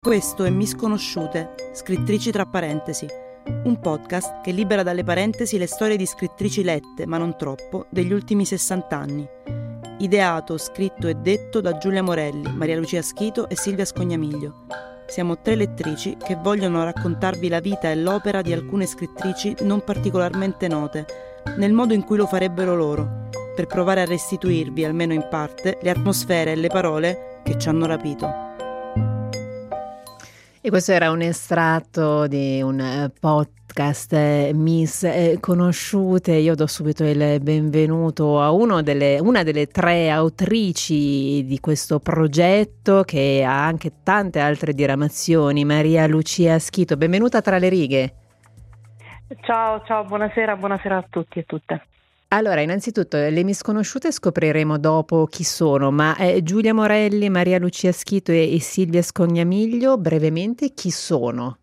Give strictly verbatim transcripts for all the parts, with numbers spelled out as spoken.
Questo è Misconosciute, scrittrici tra parentesi, un podcast che libera dalle parentesi le storie di scrittrici lette, ma non troppo, degli ultimi sessanta anni. Ideato, scritto e detto da Giulia Morelli, Maria Lucia Schito e Silvia Scognamiglio. Siamo tre lettrici che vogliono raccontarvi la vita e l'opera di alcune scrittrici non particolarmente note, nel modo in cui lo farebbero loro, per provare a restituirvi, almeno in parte, le atmosfere e le parole che ci hanno rapito. E questo era un estratto di un podcast eh, Miss eh, Conosciute. Io do subito il benvenuto a uno delle, una delle tre autrici di questo progetto, che ha anche tante altre diramazioni, Maria Lucia Schito. Benvenuta tra le righe. Ciao, ciao, buonasera, buonasera a tutti e tutte. Allora, innanzitutto le misconosciute scopriremo dopo chi sono, ma eh, Giulia Morelli, Maria Lucia Schito e, e Silvia Scognamiglio, brevemente chi sono?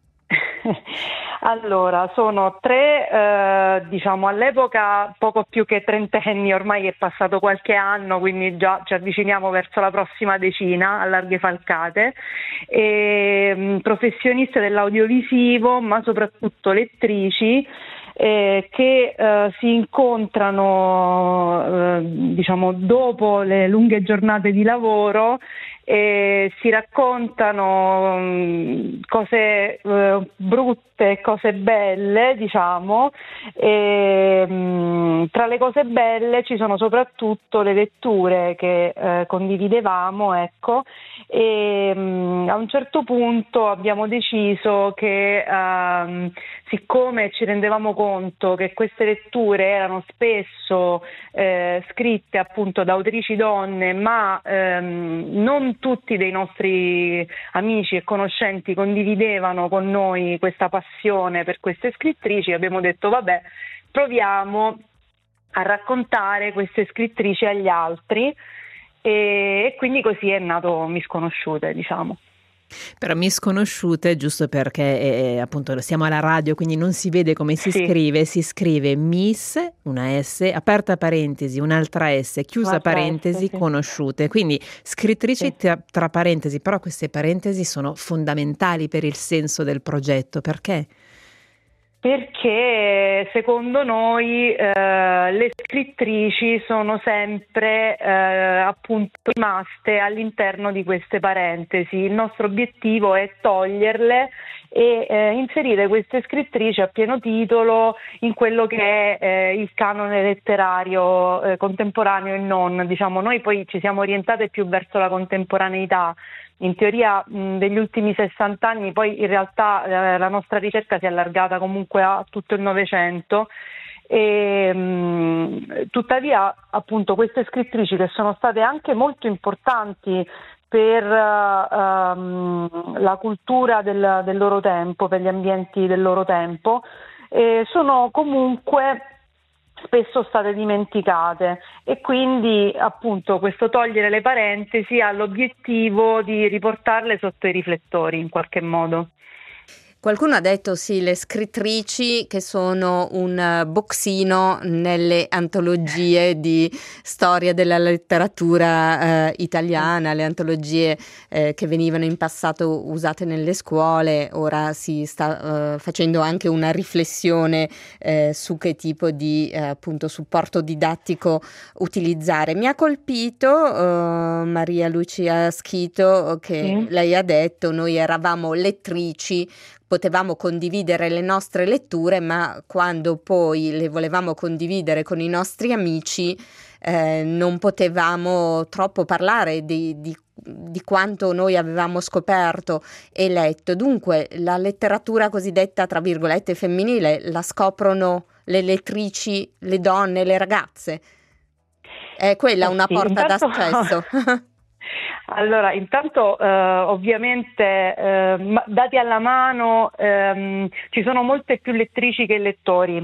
Allora, sono tre, eh, diciamo all'epoca poco più che trentenni, ormai è passato qualche anno, quindi già ci avviciniamo verso la prossima decina, a larghe falcate, e, mh, professioniste dell'audiovisivo, ma soprattutto lettrici, Eh, che eh, si incontrano eh, diciamo dopo le lunghe giornate di lavoro e si raccontano mh, cose eh, brutte, cose belle, diciamo, e mh, tra le cose belle ci sono soprattutto le letture che eh, condividevamo, ecco, e mh, a un certo punto abbiamo deciso che ehm, siccome ci rendevamo conto che queste letture erano spesso eh, scritte appunto da autrici donne, ma ehm, non tutti dei nostri amici e conoscenti condividevano con noi questa passione per queste scrittrici, abbiamo detto vabbè, proviamo a raccontare queste scrittrici agli altri, e, e quindi così è nato Misconosciute, diciamo. Però Misconosciute, giusto perché eh, appunto siamo alla radio, quindi non si vede come si sì. scrive, si scrive Miss, una S, aperta parentesi, un'altra S, chiusa un'altra parentesi, S, sì. Conosciute, quindi scrittrici sì. tra, tra parentesi, però queste parentesi sono fondamentali per il senso del progetto, perché? Perché secondo noi eh, le scrittrici sono sempre eh, appunto rimaste all'interno di queste parentesi. Il nostro obiettivo è toglierle e eh, inserire queste scrittrici a pieno titolo in quello che è eh, il canone letterario eh, contemporaneo e non. Diciamo, noi poi ci siamo orientate più verso la contemporaneità. In teoria mh, degli ultimi sessanta anni, poi in realtà eh, la nostra ricerca si è allargata comunque a tutto il Novecento, e mh, tuttavia appunto queste scrittrici, che sono state anche molto importanti per uh, um, la cultura del, del loro tempo, per gli ambienti del loro tempo, eh, sono comunque spesso state dimenticate, e quindi appunto questo togliere le parentesi ha l'obiettivo di riportarle sotto i riflettori in qualche modo. Qualcuno ha detto sì, le scrittrici che sono un boxino nelle antologie di storia della letteratura eh, italiana, le antologie eh, che venivano in passato usate nelle scuole. Ora si sta eh, facendo anche una riflessione eh, su che tipo di eh, appunto supporto didattico utilizzare. Mi ha colpito eh, Maria Lucia Schito, che sì. lei ha detto noi eravamo lettrici, potevamo condividere le nostre letture, ma quando poi le volevamo condividere con i nostri amici eh, non potevamo troppo parlare di, di, di quanto noi avevamo scoperto e letto. Dunque la letteratura cosiddetta tra virgolette femminile la scoprono le lettrici, le donne, le ragazze. È quella una sì, porta intanto... d'accesso. Allora, intanto eh, ovviamente eh, dati alla mano ehm, ci sono molte più lettrici che lettori,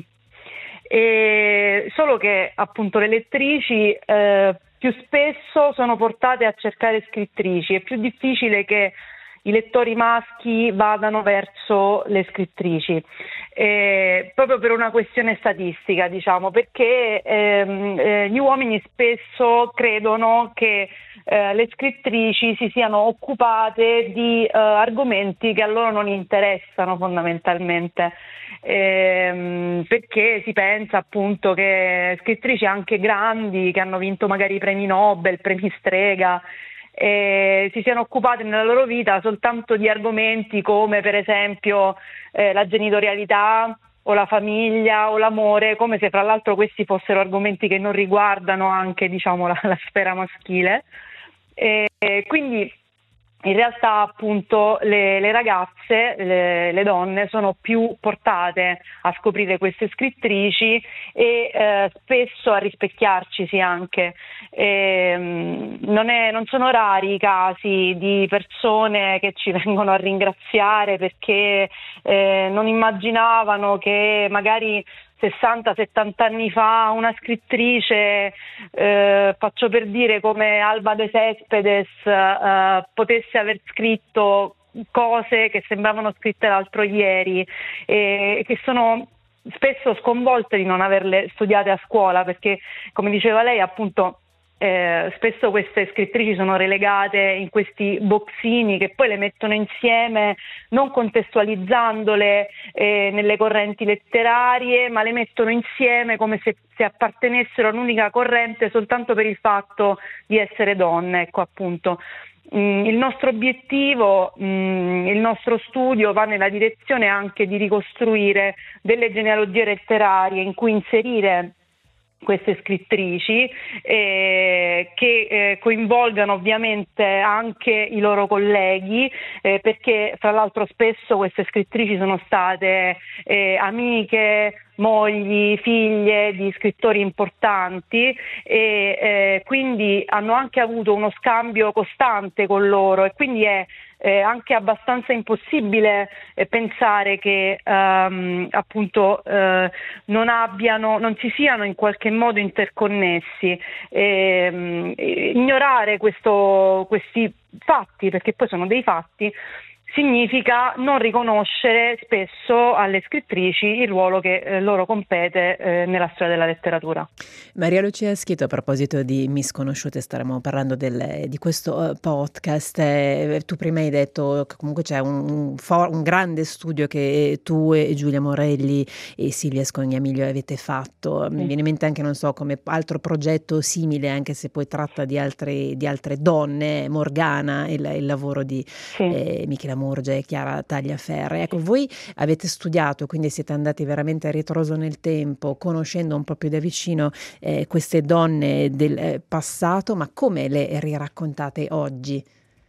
e solo che appunto le lettrici eh, più spesso sono portate a cercare scrittrici, è più difficile che i lettori maschi vadano verso le scrittrici. eh, proprio per una questione statistica, diciamo, perché ehm, eh, gli uomini spesso credono che eh, le scrittrici si siano occupate di eh, argomenti che a loro non interessano fondamentalmente. Ehm, perché si pensa appunto che scrittrici anche grandi che hanno vinto magari premi Nobel, premi Strega, eh, si siano occupate nella loro vita soltanto di argomenti come per esempio eh, la genitorialità o la famiglia o l'amore, come se fra l'altro questi fossero argomenti che non riguardano anche, diciamo, la, la sfera maschile. E quindi in realtà appunto le, le ragazze, le, le donne sono più portate a scoprire queste scrittrici e eh, spesso a rispecchiarcisi anche. E, non, è, non sono rari i casi di persone che ci vengono a ringraziare perché eh, non immaginavano che magari sessanta settanta anni fa una scrittrice, eh, faccio per dire come Alba de Céspedes, eh, potesse aver scritto cose che sembravano scritte l'altro ieri e che sono spesso sconvolte di non averle studiate a scuola, perché come diceva lei appunto Eh, spesso queste scrittrici sono relegate in questi boxini che poi le mettono insieme non contestualizzandole eh, nelle correnti letterarie, ma le mettono insieme come se, se appartenessero a un'unica corrente soltanto per il fatto di essere donne. Ecco appunto. Mm, il nostro obiettivo, mm, il nostro studio va nella direzione anche di ricostruire delle genealogie letterarie in cui inserire queste scrittrici eh, che eh, coinvolgano ovviamente anche i loro colleghi, eh, perché fra l'altro spesso queste scrittrici sono state eh, amiche, mogli, figlie di scrittori importanti e eh, quindi hanno anche avuto uno scambio costante con loro e quindi è eh, anche abbastanza impossibile eh, pensare che ehm, appunto eh, non abbiano, non si siano in qualche modo interconnessi. E, ignorare questo, questi fatti, perché poi sono dei fatti, significa non riconoscere spesso alle scrittrici il ruolo che eh, loro compete eh, nella storia della letteratura. Maria Lucia Schito, a proposito di Misconosciute, staremo parlando del, di questo uh, podcast. Eh, tu prima hai detto che comunque c'è un, un, for, un grande studio che tu e Giulia Morelli e Silvia Scognamiglio avete fatto. Mi viene in mente anche, non so, come altro progetto simile, anche se poi tratta di altre, di altre donne, Morgana, il, il lavoro di sì. eh, Michela Murgia e Chiara Tagliaferri. Ecco, voi avete studiato, quindi siete andati veramente a ritroso nel tempo, conoscendo un po' più da vicino eh, queste donne del eh, passato, ma come le riraccontate oggi?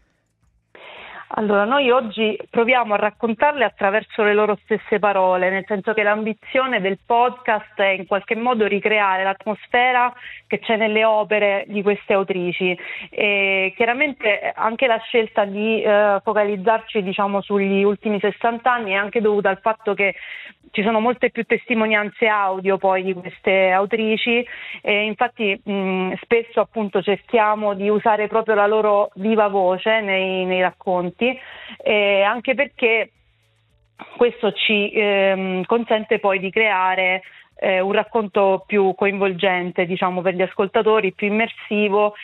Allora, noi oggi proviamo a raccontarle attraverso le loro stesse parole, nel senso che l'ambizione del podcast è in qualche modo ricreare l'atmosfera che c'è nelle opere di queste autrici. E chiaramente anche la scelta di eh, focalizzarci, diciamo, sugli ultimi sessanta anni è anche dovuta al fatto che ci sono molte più testimonianze audio poi di queste autrici e infatti mh, spesso appunto cerchiamo di usare proprio la loro viva voce nei, nei racconti, eh, anche perché questo ci ehm, consente poi di creare eh, un racconto più coinvolgente, diciamo, per gli ascoltatori, più immersivo,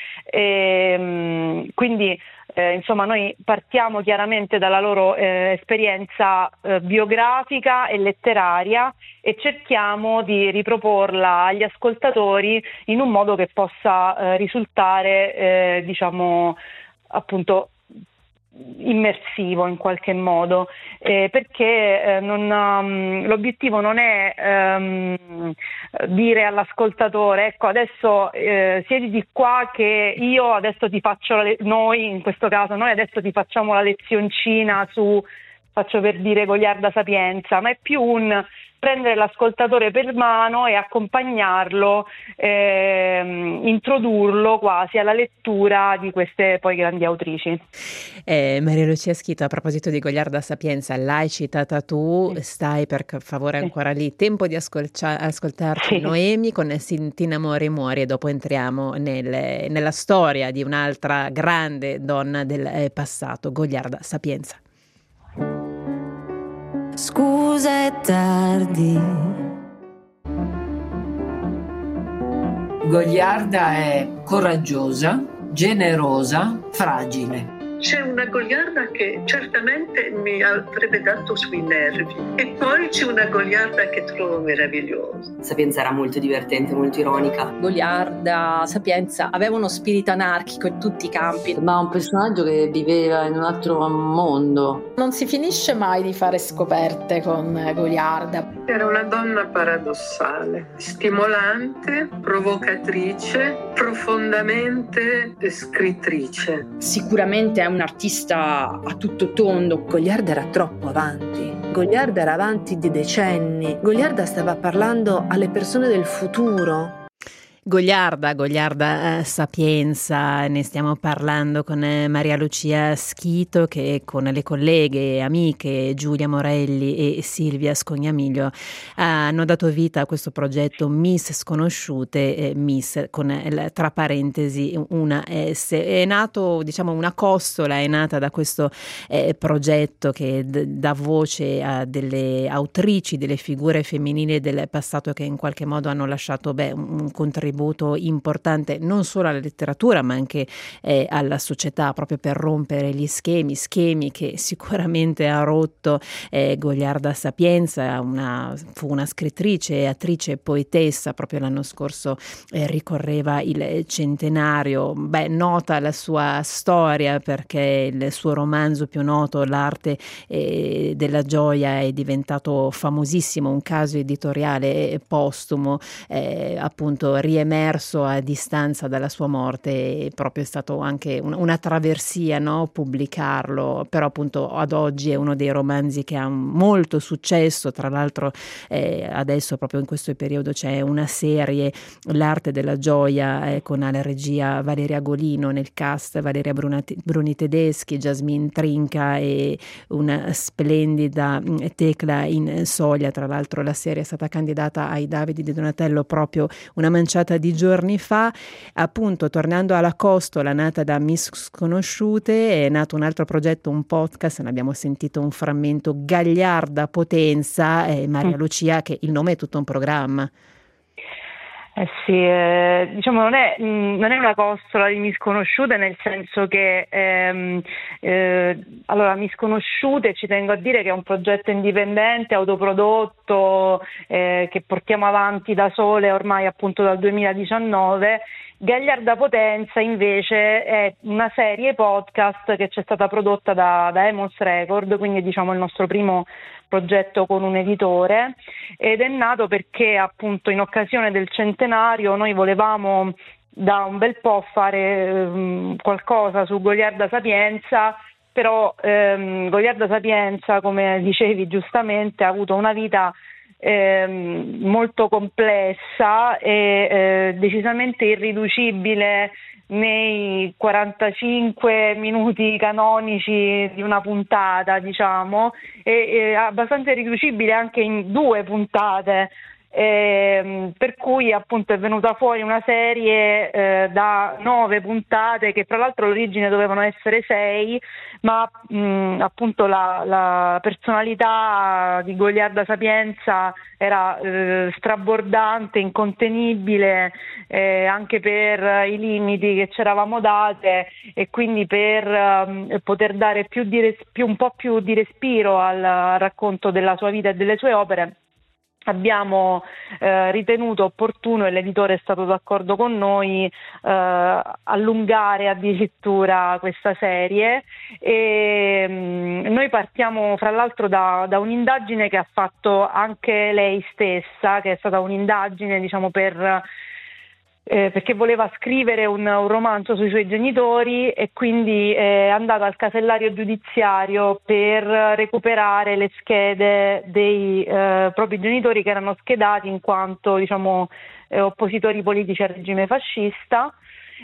e, quindi Eh, insomma noi partiamo chiaramente dalla loro eh, esperienza eh, biografica e letteraria e cerchiamo di riproporla agli ascoltatori in un modo che possa eh, risultare eh, diciamo appunto immersivo in qualche modo, eh, perché eh, non, um, l'obiettivo non è um, dire all'ascoltatore ecco adesso eh, siedi di qua che io adesso ti faccio la le- noi in questo caso noi adesso ti facciamo la lezioncina su, faccio per dire, Goliarda Sapienza, ma è più un prendere l'ascoltatore per mano e accompagnarlo, ehm, introdurlo quasi alla lettura di queste poi grandi autrici. Eh, Maria Lucia Schito, a proposito di Goliarda Sapienza, l'hai citata tu, sì. Stai per favore ancora sì. lì, tempo di ascolcia- ascoltarci sì. Noemi con Sintina Muori Muori e dopo entriamo nel, nella storia di un'altra grande donna del eh, passato, Goliarda Sapienza. Scusa è tardi. Goliarda è coraggiosa, generosa, fragile. C'è una goliarda che certamente mi avrebbe dato sui nervi e poi c'è una goliarda che trovo meravigliosa. Sapienza era molto divertente, molto ironica. Goliarda, Sapienza, aveva uno spirito anarchico in tutti i campi. Ma un personaggio che viveva in un altro mondo. Non si finisce mai di fare scoperte con Goliarda. Era una donna paradossale, stimolante, provocatrice, profondamente scrittrice. Sicuramente è un artista a tutto tondo. Goliarda era troppo avanti. Goliarda era avanti di decenni. Goliarda stava parlando alle persone del futuro. Goliarda, Goliarda eh, Sapienza, ne stiamo parlando con eh, Maria Lucia Schito, che con le colleghe e amiche Giulia Morelli e Silvia Scognamiglio eh, hanno dato vita a questo progetto Miss Sconosciute, eh, Miss con eh, tra parentesi una S. È nato, diciamo, una costola è nata da questo eh, progetto che d- dà voce a delle autrici, delle figure femminili del passato che in qualche modo hanno lasciato beh, un contributo importante non solo alla letteratura ma anche eh, alla società, proprio per rompere gli schemi, schemi che sicuramente ha rotto eh, Goliarda Sapienza. Una, fu una scrittrice, attrice e poetessa, proprio l'anno scorso eh, ricorreva il centenario. Beh, nota la sua storia perché il suo romanzo più noto, L'arte eh, della gioia, è diventato famosissimo, un caso editoriale postumo, eh, appunto riemerso a distanza dalla sua morte, e proprio è stato anche un, una traversia, no? Pubblicarlo, però appunto ad oggi è uno dei romanzi che ha molto successo. Tra l'altro eh, adesso proprio in questo periodo c'è una serie, L'arte della gioia, eh, con alla regia Valeria Golino, nel cast Valeria Brunati, Bruni Tedeschi, Jasmine Trinca e una splendida Tecla Insoglia. Tra l'altro la serie è stata candidata ai Davide di Donatello proprio una manciata di giorni fa. Appunto, tornando alla costola nata da Miss Sconosciute, è nato un altro progetto, un podcast, ne abbiamo sentito un frammento, Gagliarda Potenza, e Maria Lucia, che il nome è tutto un programma. Eh sì, eh, diciamo non è, mh, non è una costola di Misconosciute, nel senso che ehm, eh, allora Misconosciute, ci tengo a dire che è un progetto indipendente, autoprodotto, eh, che portiamo avanti da sole ormai appunto dal duemiladiciannove. Gagliarda Potenza invece è una serie podcast che c'è stata prodotta da, da Emos Record, quindi diciamo il nostro primo progetto con un editore, ed è nato perché appunto in occasione del centenario noi volevamo da un bel po' fare um, qualcosa su Goliarda Sapienza, però um, Goliarda Sapienza, come dicevi giustamente, ha avuto una vita Eh, molto complessa e eh, decisamente irriducibile nei quarantacinque minuti canonici di una puntata, diciamo, e, e abbastanza irriducibile anche in due puntate. Eh, per cui appunto è venuta fuori una serie eh, da nove puntate, che tra l'altro all'origine dovevano essere sei, ma mh, appunto la, la personalità di Goliarda Sapienza era eh, strabordante, incontenibile, eh, anche per i limiti che ci eravamo date, e quindi per eh, poter dare più, di res- più un po' più di respiro al, al racconto della sua vita e delle sue opere, abbiamo eh, ritenuto opportuno, e l'editore è stato d'accordo con noi, eh, allungare addirittura questa serie. E mh, noi partiamo fra l'altro da, da un'indagine che ha fatto anche lei stessa, che è stata un'indagine diciamo per Eh, perché voleva scrivere un, un romanzo sui suoi genitori, e quindi è andata al casellario giudiziario per recuperare le schede dei eh, propri genitori, che erano schedati in quanto diciamo eh, oppositori politici al regime fascista,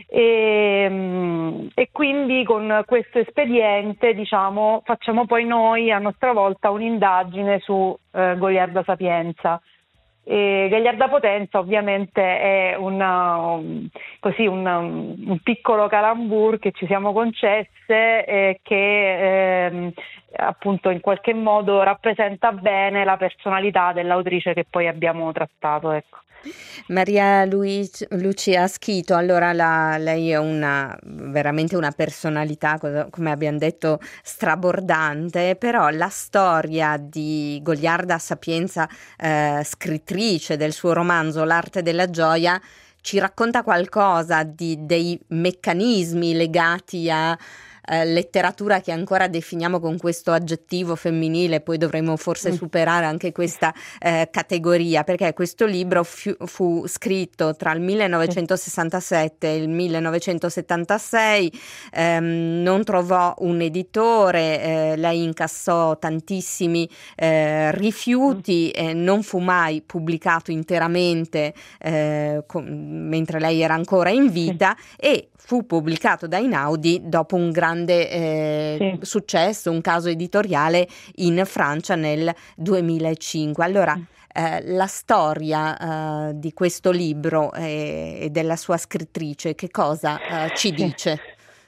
e, e quindi con questo espediente diciamo facciamo poi noi a nostra volta un'indagine su eh, Goliarda Sapienza. E Gagliarda Potenza ovviamente è una, un, così un, un piccolo calembour che ci siamo concesse e che eh, appunto in qualche modo rappresenta bene la personalità dell'autrice che poi abbiamo trattato, ecco. Maria Luici, Lucia Schito, allora la, lei è una veramente una personalità, come abbiamo detto, strabordante, però la storia di Goliarda Sapienza, eh, scrittrice del suo romanzo L'arte della gioia, ci racconta qualcosa di, dei meccanismi legati a Eh, letteratura che ancora definiamo con questo aggettivo femminile, poi dovremmo forse superare anche questa eh, categoria, perché questo libro fu, fu scritto tra il millenovecentosessantasette e il millenovecentosettantasei, ehm, non trovò un editore, eh, lei incassò tantissimi eh, rifiuti, eh, non fu mai pubblicato interamente eh, con, mentre lei era ancora in vita, e fu pubblicato da Einaudi dopo un grande eh, sì. successo, un caso editoriale in Francia nel duemilacinque. Allora, eh, la storia eh, di questo libro e eh, della sua scrittrice, che cosa eh, ci dice?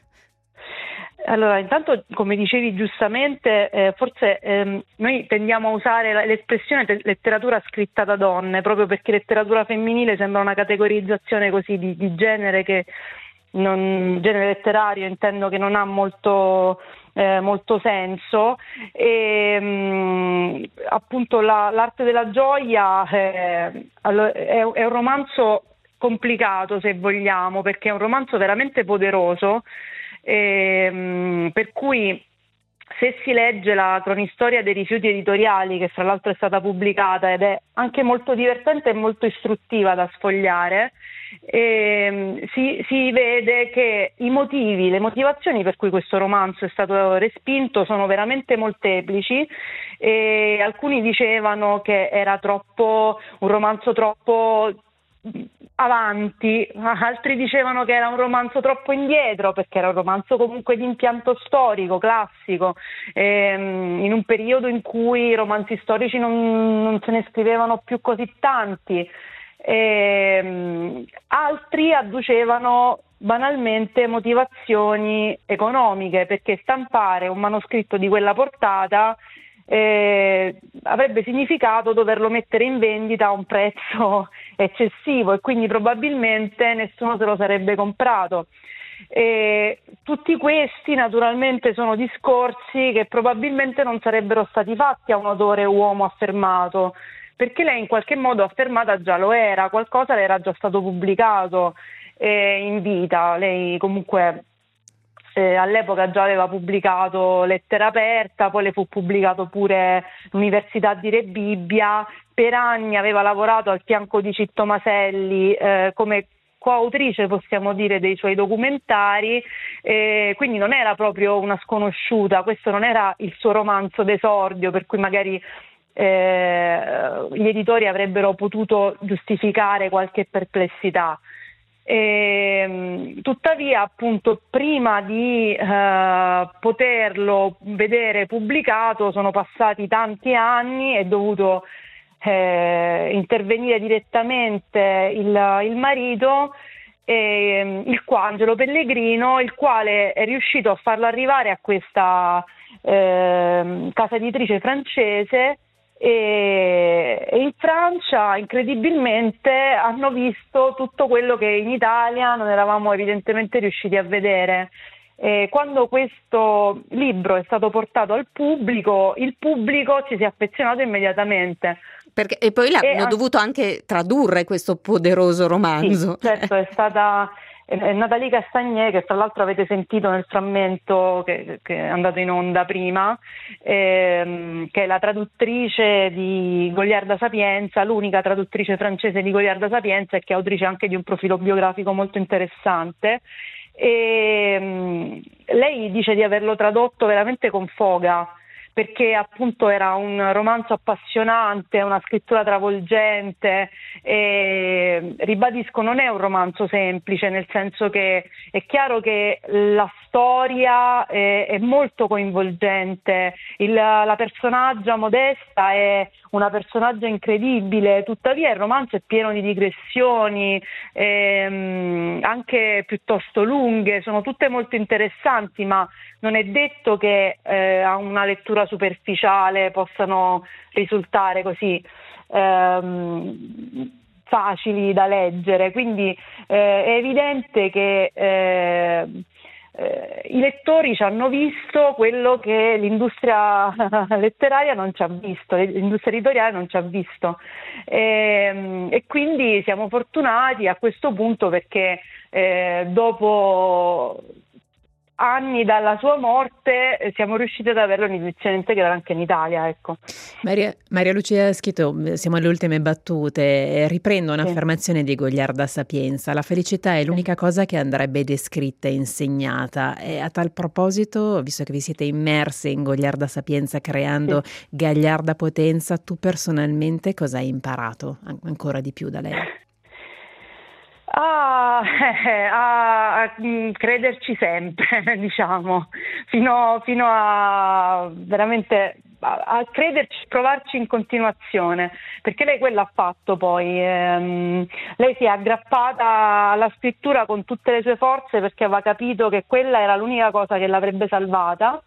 Allora, intanto, come dicevi giustamente, eh, forse ehm, noi tendiamo a usare l'espressione te- letteratura scritta da donne, proprio perché letteratura femminile sembra una categorizzazione così di, di genere che non, genere letterario intendo che non ha molto, eh, molto senso, e mh, appunto la, l'arte della gioia eh, allora, è, è un romanzo complicato, se vogliamo, perché è un romanzo veramente poderoso, e, mh, per cui se si legge la cronistoria dei rifiuti editoriali, che fra l'altro è stata pubblicata ed è anche molto divertente e molto istruttiva da sfogliare, e si, si vede che i motivi, le motivazioni per cui questo romanzo è stato respinto sono veramente molteplici, e alcuni dicevano che era troppo un romanzo troppo avanti, altri dicevano che era un romanzo troppo indietro, perché era un romanzo comunque di impianto storico, classico, ehm, in un periodo in cui i romanzi storici non, non se ne scrivevano più così tanti. E, altri adducevano banalmente motivazioni economiche, perché stampare un manoscritto di quella portata eh, avrebbe significato doverlo mettere in vendita a un prezzo eccessivo, e quindi probabilmente nessuno se lo sarebbe comprato. E tutti questi naturalmente sono discorsi che probabilmente non sarebbero stati fatti a un autore uomo affermato, perché lei in qualche modo affermata già lo era, qualcosa le era già stato pubblicato eh, in vita. Lei comunque eh, all'epoca già aveva pubblicato Lettera aperta, poi le fu pubblicato pure l'Università di Re Bibbia, per anni aveva lavorato al fianco di Citto Maselli eh, come coautrice, possiamo dire, dei suoi documentari, eh, quindi non era proprio una sconosciuta, questo non era il suo romanzo d'esordio, per cui magari Eh, gli editori avrebbero potuto giustificare qualche perplessità. E, tuttavia, appunto, prima di eh, poterlo vedere pubblicato sono passati tanti anni, è dovuto eh, intervenire direttamente il, il marito, eh, il Angelo Pellegrino, il quale è riuscito a farlo arrivare a questa eh, casa editrice francese. E in Francia incredibilmente hanno visto tutto quello che in Italia non eravamo evidentemente riusciti a vedere. E quando questo libro è stato portato al pubblico, il pubblico ci si è affezionato immediatamente. Perché, e poi l'hanno e, dovuto anche tradurre questo poderoso romanzo. Sì, certo, è stata è Nathalie Castagnet, che tra l'altro avete sentito nel frammento che, che è andato in onda prima, ehm, che è la traduttrice di Goliarda Sapienza, l'unica traduttrice francese di Goliarda Sapienza, e che è autrice anche di un profilo biografico molto interessante. E, um, lei dice di averlo tradotto veramente con foga, perché appunto era un romanzo appassionante, una scrittura travolgente, e ribadisco, non è un romanzo semplice, nel senso che è chiaro che la storia è, è molto coinvolgente, il, la personaggia Modesta è una personaggia incredibile, tuttavia il romanzo è pieno di digressioni, ehm, anche piuttosto lunghe, sono tutte molto interessanti, ma non è detto che eh, a una lettura superficiale possano risultare così ehm, facili da leggere, quindi eh, è evidente che eh, eh, i lettori ci hanno visto quello che l'industria letteraria non ci ha visto, l'industria editoriale non ci ha visto, e, e quindi siamo fortunati a questo punto perché eh, dopo anni dalla sua morte eh, siamo riusciti ad averlo in edizione integrale anche in Italia, ecco. Maria, Maria Lucia Schito, siamo alle ultime battute, riprendo un'affermazione sì. di Goliarda Sapienza: la felicità è l'unica cosa che andrebbe descritta e insegnata. E a tal proposito, visto che vi siete immersi in Goliarda Sapienza creando sì. Gagliarda Potenza, tu personalmente cosa hai imparato an- ancora di più da lei? Ah, eh, a, a crederci sempre, diciamo, fino, fino a veramente a, a crederci, provarci in continuazione, perché lei quello ha fatto poi, ehm, lei si è aggrappata alla scrittura con tutte le sue forze perché aveva capito che quella era l'unica cosa che l'avrebbe salvata.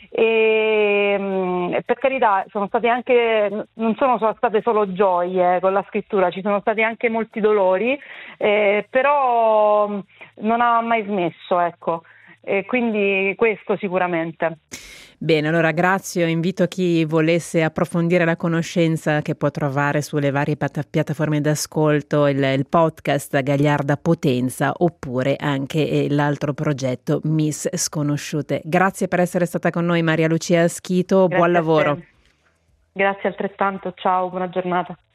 E per carità sono state anche non sono state solo gioie con la scrittura, ci sono stati anche molti dolori, eh, però non ha mai smesso, ecco, e quindi questo sicuramente. Bene, allora grazie, invito chi volesse approfondire la conoscenza che può trovare sulle varie pat- piattaforme d'ascolto il, il podcast Gagliarda Potenza, oppure anche eh, l'altro progetto Miss Sconosciute. Grazie per essere stata con noi Maria Lucia Schito, Grazie, buon lavoro. Grazie altrettanto, ciao, buona giornata.